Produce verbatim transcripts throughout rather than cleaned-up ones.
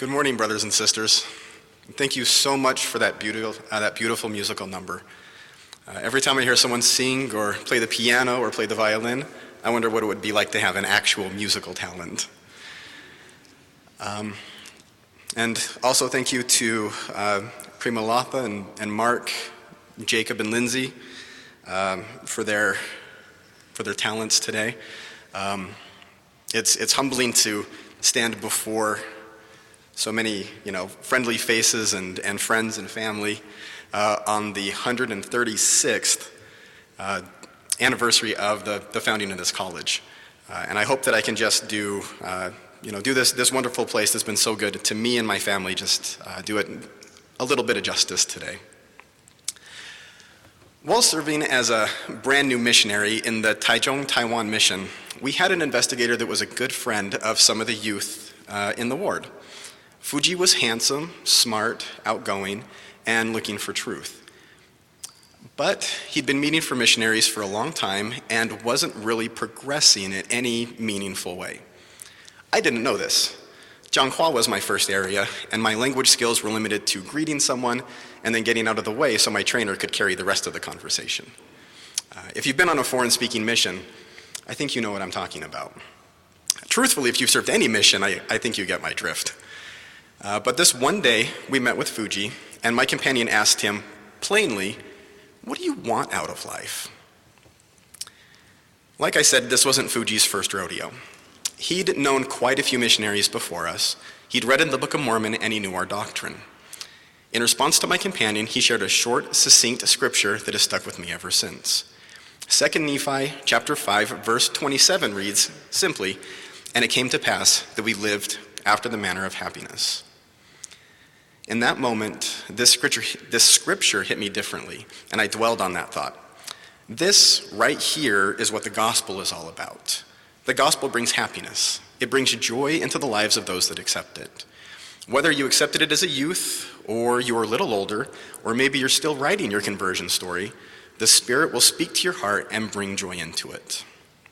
Good morning, brothers and sisters. Thank you so much for that beautiful, uh, that beautiful musical number. Uh, every time I hear someone sing or play the piano or play the violin, I wonder what it would be like to have an actual musical talent. Um, and also thank you to uh, Prima Latha and, and Mark, Jacob and Lindsay um, for their for their talents today. Um, it's it's humbling to stand before so many, you know, friendly faces and, and friends and family uh, on the one hundred thirty-sixth uh, anniversary of the, the founding of this college. Uh, and I hope that I can just do, uh, you know, do this, this wonderful place that's been so good to me and my family, just uh, do it a little bit of justice today. While serving as a brand new missionary in the Taichung, Taiwan mission, we had an investigator that was a good friend of some of the youth uh, in the ward. Fuji was handsome, smart, outgoing, and looking for truth. But he'd been meeting for missionaries for a long time and wasn't really progressing in any meaningful way. I didn't know this. Jianghua was my first area, and my language skills were limited to greeting someone and then getting out of the way so my trainer could carry the rest of the conversation. Uh, if you've been on a foreign-speaking mission, I think you know what I'm talking about. Truthfully, if you've served any mission, I, I think you get my drift. Uh, but this one day, we met with Fuji, and my companion asked him plainly, "What do you want out of life?" Like I said, this wasn't Fuji's first rodeo. He'd known quite a few missionaries before us. He'd read in the Book of Mormon, and he knew our doctrine. In response to my companion, he shared a short, succinct scripture that has stuck with me ever since. Second Nephi chapter five, verse twenty-seven reads simply, "And it came to pass that we lived after the manner of happiness." In that moment, this scripture, this scripture hit me differently, and I dwelled on that thought. This right here is what the gospel is all about. The gospel brings happiness. It brings joy into the lives of those that accept it. Whether you accepted it as a youth, or you're a little older, or maybe you're still writing your conversion story, the Spirit will speak to your heart and bring joy into it.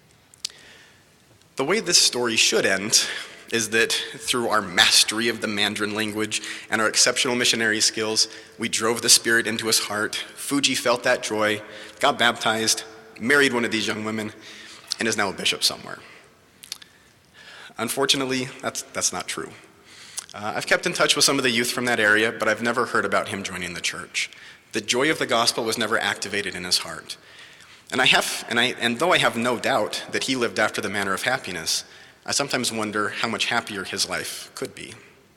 The way this story should end is that through our mastery of the Mandarin language and our exceptional missionary skills, we drove the Spirit into his heart. Fuji felt that joy, got baptized, married one of these young women, and is now a bishop somewhere. Unfortunately, that's, that's not true. Uh, I've kept in touch with some of the youth from that area, but I've never heard about him joining the church. The joy of the gospel was never activated in his heart. And I have, and I, and though I have no doubt that he lived after the manner of happiness, I sometimes wonder how much happier his life could be.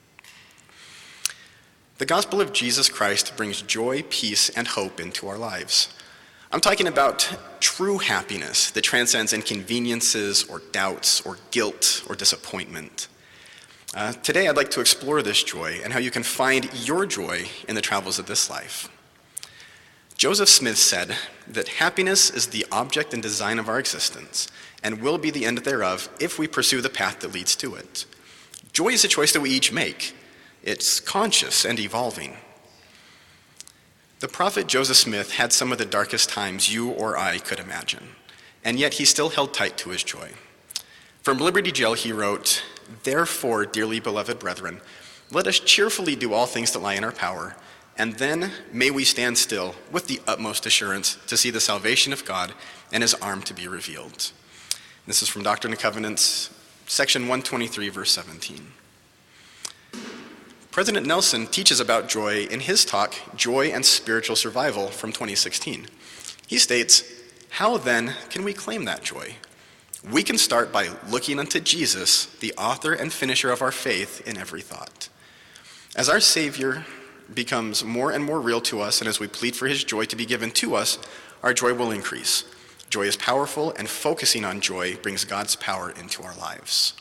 The gospel of Jesus Christ brings joy, peace, and hope into our lives. I'm talking about true happiness that transcends inconveniences or doubts or guilt or disappointment. Uh, today I'd like to explore this joy and how you can find your joy in the travels of this life. Joseph Smith said that happiness is the object and design of our existence and will be the end thereof if we pursue the path that leads to it. Joy is a choice that we each make. It's conscious and evolving. The prophet Joseph Smith had some of the darkest times you or I could imagine, and yet he still held tight to his joy. From Liberty Jail he wrote, "Therefore, dearly beloved brethren, let us cheerfully do all things that lie in our power, and then may we stand still with the utmost assurance to see the salvation of God and his arm to be revealed." This is from Doctrine and Covenants, section one twenty-three, verse seventeen. President Nelson teaches about joy in his talk, Joy and Spiritual Survival, from twenty sixteen. He states, "How then can we claim that joy? We can start by looking unto Jesus, the author and finisher of our faith in every thought. As our Savior becomes more and more real to us, and as we plead for his joy to be given to us, our joy will increase. Joy is powerful, and focusing on joy brings God's power into our lives."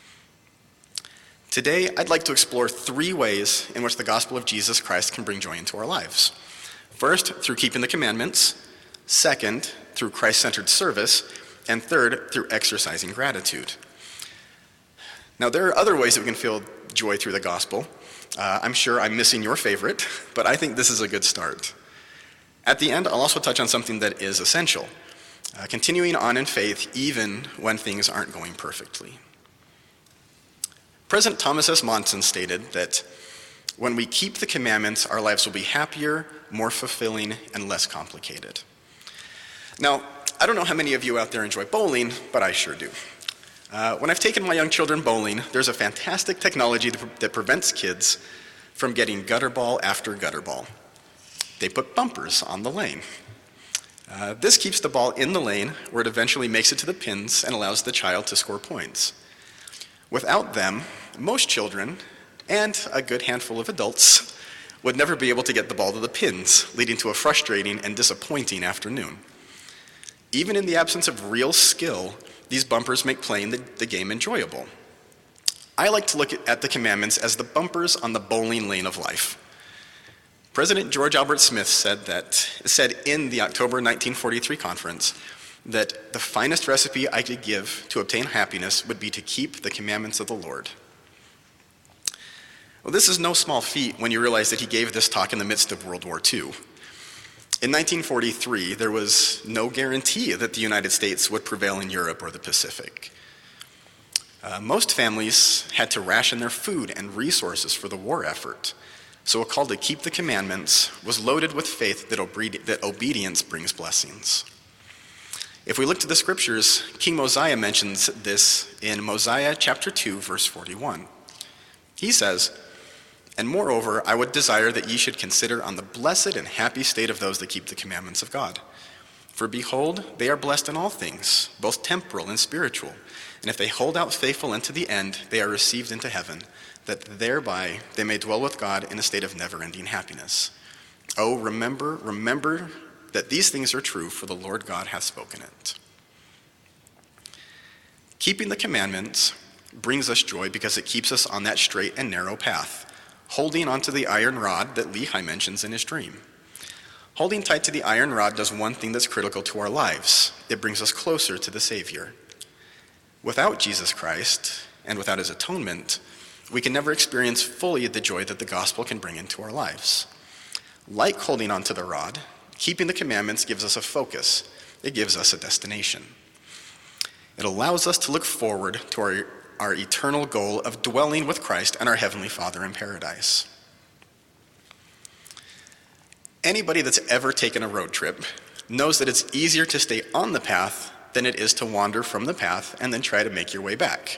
Today, I'd like to explore three ways in which the gospel of Jesus Christ can bring joy into our lives. First, through keeping the commandments. Second, through Christ-centered service. And third, through exercising gratitude. Now, there are other ways that we can feel joy through the gospel. Uh, I'm sure I'm missing your favorite, but I think this is a good start. At the end, I'll also touch on something that is essential, uh, continuing on in faith even when things aren't going perfectly. President Thomas S. Monson stated that when we keep the commandments, our lives will be happier, more fulfilling, and less complicated. Now, I don't know how many of you out there enjoy bowling, but I sure do. Uh, when I've taken my young children bowling, there's a fantastic technology that, pre- that prevents kids from getting gutter ball after gutter ball. They put bumpers on the lane. Uh, this keeps the ball in the lane where it eventually makes it to the pins and allows the child to score points. Without them, most children, and a good handful of adults, would never be able to get the ball to the pins, leading to a frustrating and disappointing afternoon. Even in the absence of real skill, these bumpers make playing the, the game enjoyable. I like to look at the commandments as the bumpers on the bowling lane of life. President George Albert Smith said that said in the October nineteen forty-three conference that the finest recipe I could give to obtain happiness would be to keep the commandments of the Lord. Well, this is no small feat when you realize that he gave this talk in the midst of World War Two. In nineteen forty-three, there was no guarantee that the United States would prevail in Europe or the Pacific. Uh, most families had to ration their food and resources for the war effort, so a call to keep the commandments was loaded with faith that, obe- that obedience brings blessings. If we look to the scriptures, King Mosiah mentions this in Mosiah chapter two, verse forty-one. He says, "And moreover, I would desire that ye should consider on the blessed and happy state of those that keep the commandments of God. For behold, they are blessed in all things, both temporal and spiritual. And if they hold out faithful unto the end, they are received into heaven, that thereby they may dwell with God in a state of never-ending happiness. Oh, remember, remember that these things are true, for the Lord God hath spoken it." Keeping the commandments brings us joy because it keeps us on that straight and narrow path, holding onto the iron rod that Lehi mentions in his dream. Holding tight to the iron rod does one thing that's critical to our lives. It brings us closer to the Savior. Without Jesus Christ, and without his atonement, we can never experience fully the joy that the gospel can bring into our lives. Like holding onto the rod, keeping the commandments gives us a focus. It gives us a destination. It allows us to look forward to our our eternal goal of dwelling with Christ and our Heavenly Father in paradise. Anybody that's ever taken a road trip knows that it's easier to stay on the path than it is to wander from the path and then try to make your way back.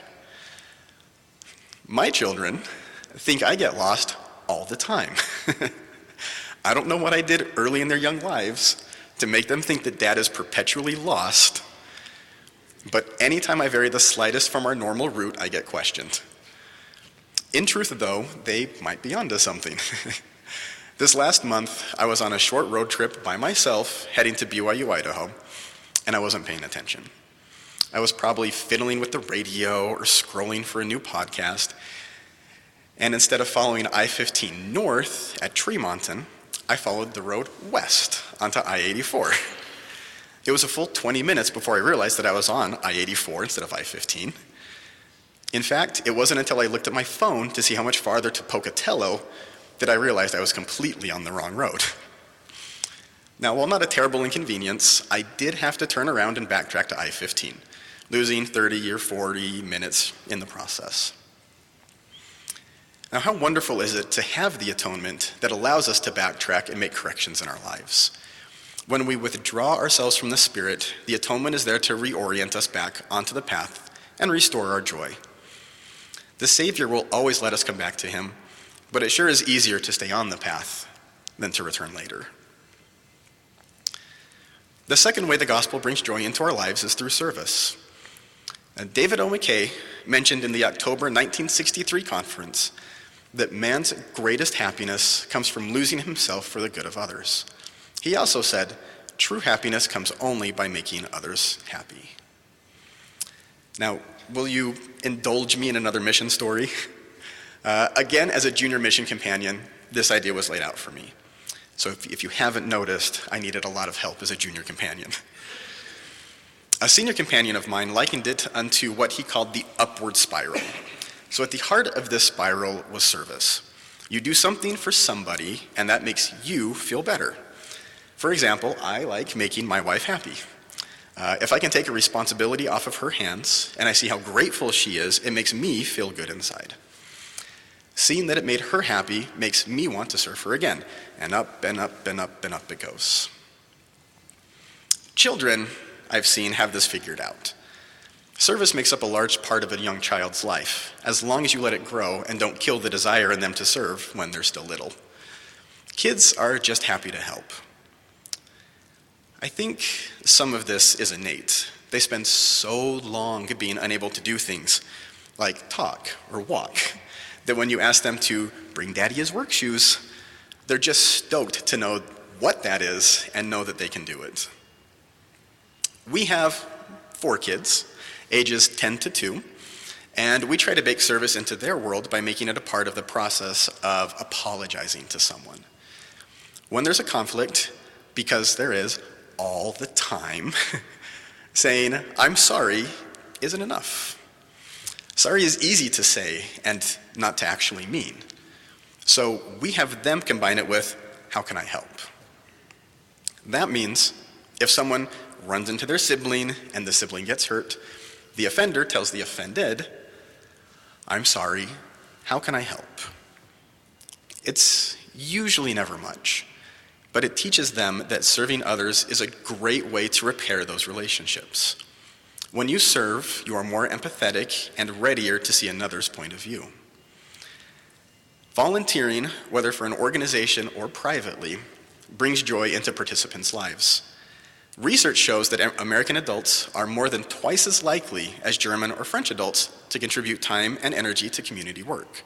My children think I get lost all the time. I don't know what I did early in their young lives to make them think that Dad is perpetually lost. But anytime I vary the slightest from our normal route, I get questioned. In truth, though, they might be onto something. This last month, I was on a short road trip by myself, heading to B Y U, Idaho, and I wasn't paying attention. I was probably fiddling with the radio or scrolling for a new podcast, and instead of following I fifteen north at Tremonton, I followed the road west onto I eighty-four. It was a full twenty minutes before I realized that I was on I eighty-four instead of I fifteen. In fact, it wasn't until I looked at my phone to see how much farther to Pocatello that I realized I was completely on the wrong road. Now, while not a terrible inconvenience, I did have to turn around and backtrack to I fifteen, losing thirty or forty minutes in the process. Now, how wonderful is it to have the atonement that allows us to backtrack and make corrections in our lives? When we withdraw ourselves from the Spirit, the atonement is there to reorient us back onto the path and restore our joy. The Savior will always let us come back to him, but it sure is easier to stay on the path than to return later. The second way the gospel brings joy into our lives is through service. Now, David O. McKay mentioned in the October nineteen sixty-three conference that man's greatest happiness comes from losing himself for the good of others. He also said, true happiness comes only by making others happy. Now, will you indulge me in another mission story? Uh, again, as a junior mission companion, this idea was laid out for me. So if, if you haven't noticed, I needed a lot of help as a junior companion. A senior companion of mine likened it unto what he called the upward spiral. So at the heart of this spiral was service. You do something for somebody, and that makes you feel better. For example, I like making my wife happy. Uh, if I can take a responsibility off of her hands, and I see how grateful she is, it makes me feel good inside. Seeing that it made her happy makes me want to serve her again. And up and up and up and up it goes. Children, I've seen, have this figured out. Service makes up a large part of a young child's life, as long as you let it grow and don't kill the desire in them to serve when they're still little. Kids are just happy to help. I think some of this is innate. They spend so long being unable to do things like talk or walk that when you ask them to bring daddy his work shoes, they're just stoked to know what that is and know that they can do it. We have four kids, ages ten to two, and we try to bake service into their world by making it a part of the process of apologizing to someone. When there's a conflict, because there is all the time, saying, "I'm sorry," isn't enough. Sorry is easy to say and not to actually mean. So we have them combine it with, "How can I help?" That means if someone runs into their sibling and the sibling gets hurt, the offender tells the offended, "I'm sorry, how can I help?" It's usually never much, but it teaches them that serving others is a great way to repair those relationships. When you serve, you are more empathetic and readier to see another's point of view. Volunteering, whether for an organization or privately, brings joy into participants' lives. Research shows that American adults are more than twice as likely as German or French adults to contribute time and energy to community work.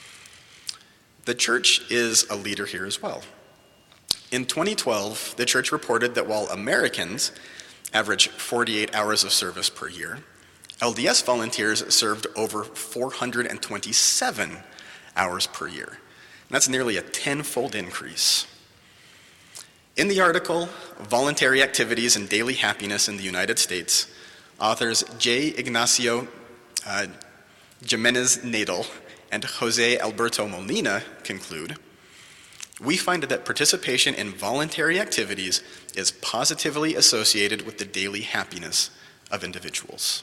The church is a leader here as well. In twenty twelve, the church reported that while Americans average forty-eight hours of service per year, L D S volunteers served over four hundred twenty-seven hours per year. And that's nearly a tenfold increase. In the article, Voluntary Activities and Daily Happiness in the United States, authors J. Ignacio uh, Jimenez Nadal and Jose Alberto Molina conclude, "We find that participation in voluntary activities is positively associated with the daily happiness of individuals."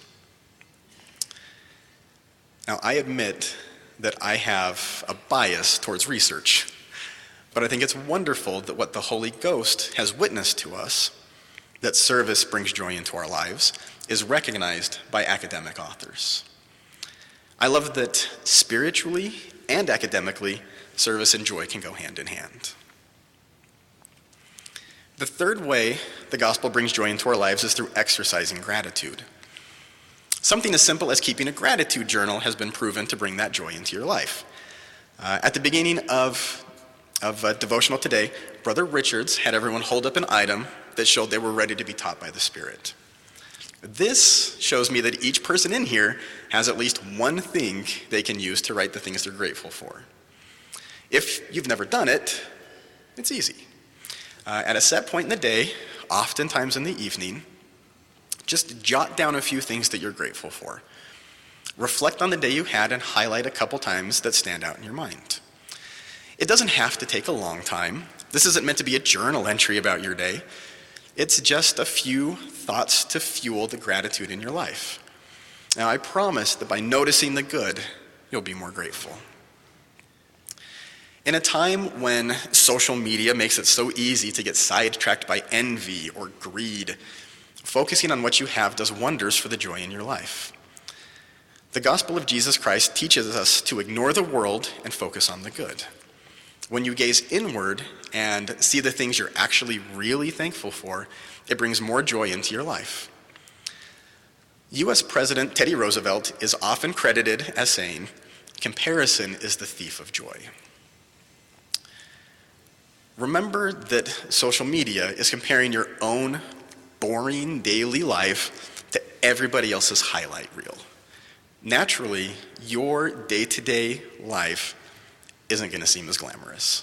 Now, I admit that I have a bias towards research, but I think it's wonderful that what the Holy Ghost has witnessed to us, that service brings joy into our lives, is recognized by academic authors. I love that spiritually and academically, service and joy can go hand in hand. The third way the gospel brings joy into our lives is through exercising gratitude. Something as simple as keeping a gratitude journal has been proven to bring that joy into your life. Uh, at the beginning of of uh, devotional today, Brother Richards had everyone hold up an item that showed they were ready to be taught by the Spirit. This shows me that each person in here has at least one thing they can use to write the things they're grateful for. If you've never done it, it's easy. Uh, at a set point in the day, oftentimes in the evening, just jot down a few things that you're grateful for. Reflect on the day you had and highlight a couple times that stand out in your mind. It doesn't have to take a long time. This isn't meant to be a journal entry about your day. It's just a few thoughts to fuel the gratitude in your life. Now, I promise that by noticing the good, you'll be more grateful. In a time when social media makes it so easy to get sidetracked by envy or greed, focusing on what you have does wonders for the joy in your life. The gospel of Jesus Christ teaches us to ignore the world and focus on the good. When you gaze inward and see the things you're actually really thankful for, it brings more joy into your life. U S President Teddy Roosevelt is often credited as saying, "Comparison is the thief of joy." Remember that social media is comparing your own boring daily life to everybody else's highlight reel. Naturally, your day-to-day life isn't going to seem as glamorous.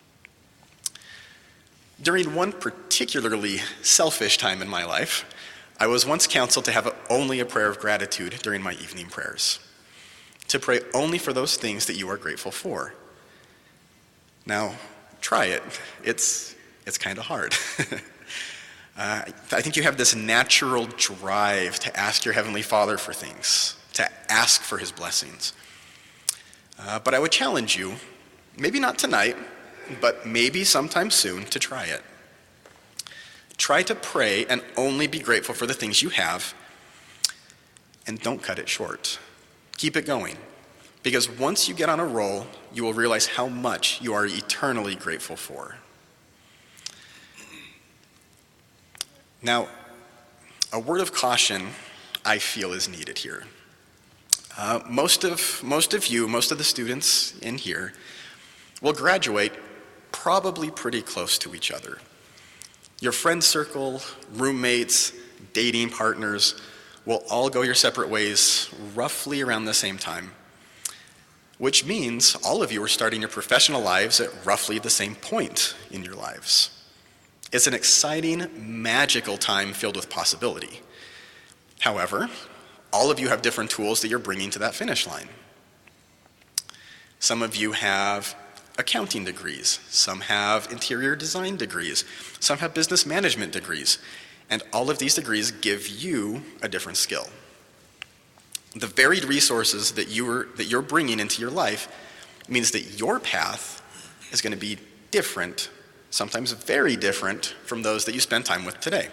During one particularly selfish time in my life, I was once counseled to have only a prayer of gratitude during my evening prayers, to pray only for those things that you are grateful for. Now, try it. It's, it's kind of hard. uh, I think you have this natural drive to ask your Heavenly Father for things, to ask for His blessings. Uh, but I would challenge you, maybe not tonight, but maybe sometime soon, to try it. Try to pray and only be grateful for the things you have, and don't cut it short. Keep it going, because once you get on a roll, you will realize how much you are eternally grateful for. Now, a word of caution I feel is needed here. Uh, most of most of you, most of the students in here, will graduate probably pretty close to each other. Your friend circle, roommates, dating partners will all go your separate ways roughly around the same time, which means all of you are starting your professional lives at roughly the same point in your lives. It's an exciting, magical time filled with possibility. However, all of you have different tools that you're bringing to that finish line. Some of you have accounting degrees, some have interior design degrees, some have business management degrees, and all of these degrees give you a different skill. The varied resources that you're, that you're bringing into your life means that your path is going to be different, sometimes very different, from those that you spend time with today.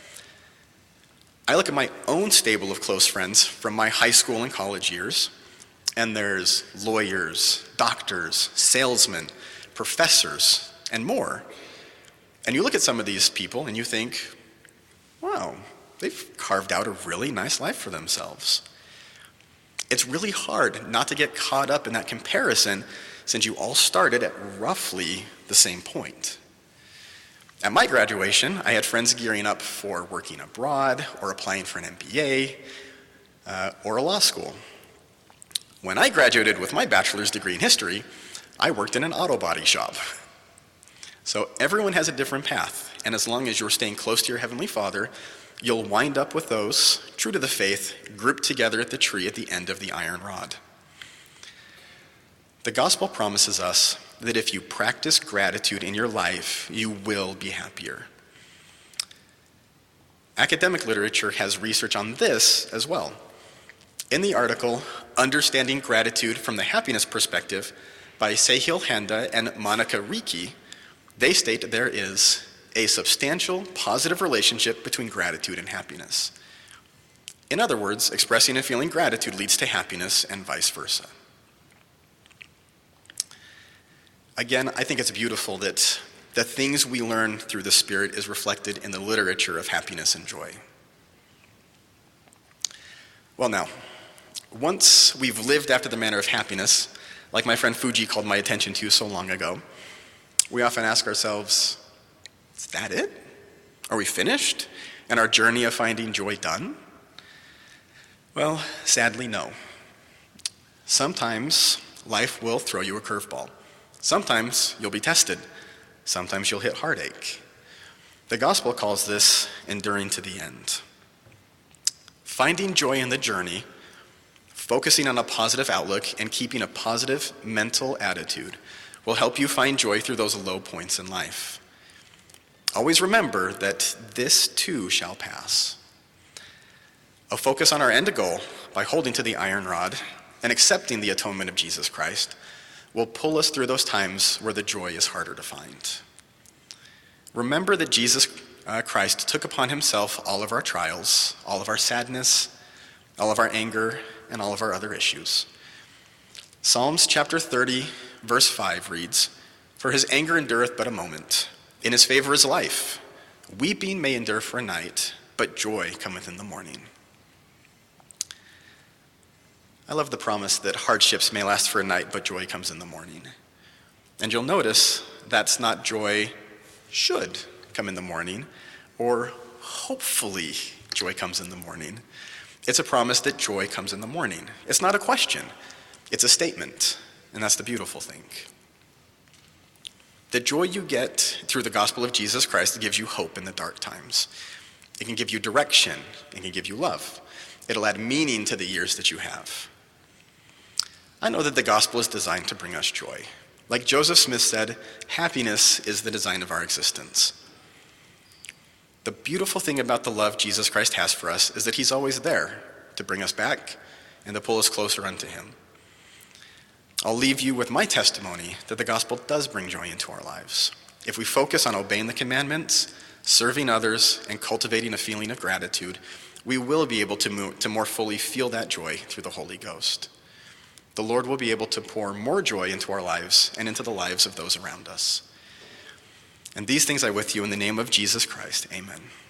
I look at my own stable of close friends from my high school and college years, and there's lawyers, doctors, salesmen, professors, and more. And you look at some of these people and you think, wow, they've carved out a really nice life for themselves. It's really hard not to get caught up in that comparison since you all started at roughly the same point. At my graduation, I had friends gearing up for working abroad or applying for an M B A uh, or a law school. When I graduated with my bachelor's degree in history, I worked in an auto body shop. So everyone has a different path, and as long as you're staying close to your Heavenly Father, you'll wind up with those, true to the faith, grouped together at the tree at the end of the iron rod. The gospel promises us that if you practice gratitude in your life, you will be happier. Academic literature has research on this as well. In the article, Understanding Gratitude from the Happiness Perspective by Sahil Handa and Monica Ricci, they state there is a substantial positive relationship between gratitude and happiness. In other words, expressing and feeling gratitude leads to happiness and vice versa. Again, I think it's beautiful that the things we learn through the Spirit is reflected in the literature of happiness and joy. Well now, once we've lived after the manner of happiness, like my friend Fuji called my attention to so long ago, we often ask ourselves, is that it? Are we finished? And our journey of finding joy done? Well, sadly, no. Sometimes life will throw you a curveball. Sometimes you'll be tested. Sometimes you'll hit heartache. The gospel calls this enduring to the end. Finding joy in the journey, focusing on a positive outlook, and keeping a positive mental attitude will help you find joy through those low points in life. Always remember that this too shall pass. A focus on our end goal by holding to the iron rod and accepting the atonement of Jesus Christ will pull us through those times where the joy is harder to find. Remember that Jesus uh, Christ took upon himself all of our trials, all of our sadness, all of our anger, and all of our other issues. Psalms chapter thirty, verse five reads, "For his anger endureth but a moment. In his favor is life. Weeping may endure for a night, but joy cometh in the morning." I love the promise that hardships may last for a night, but joy comes in the morning. And you'll notice that's not joy should come in the morning, or hopefully joy comes in the morning. It's a promise that joy comes in the morning. It's not a question, it's a statement, and that's the beautiful thing. The joy you get through the gospel of Jesus Christ gives you hope in the dark times. It can give you direction, it can give you love. It'll add meaning to the years that you have. I know that the gospel is designed to bring us joy. Like Joseph Smith said, happiness is the design of our existence. The beautiful thing about the love Jesus Christ has for us is that he's always there to bring us back and to pull us closer unto him. I'll leave you with my testimony that the gospel does bring joy into our lives. If we focus on obeying the commandments, serving others, and cultivating a feeling of gratitude, we will be able to, move, to more fully feel that joy through the Holy Ghost. The Lord will be able to pour more joy into our lives and into the lives of those around us. And these things I with you in the name of Jesus Christ. Amen.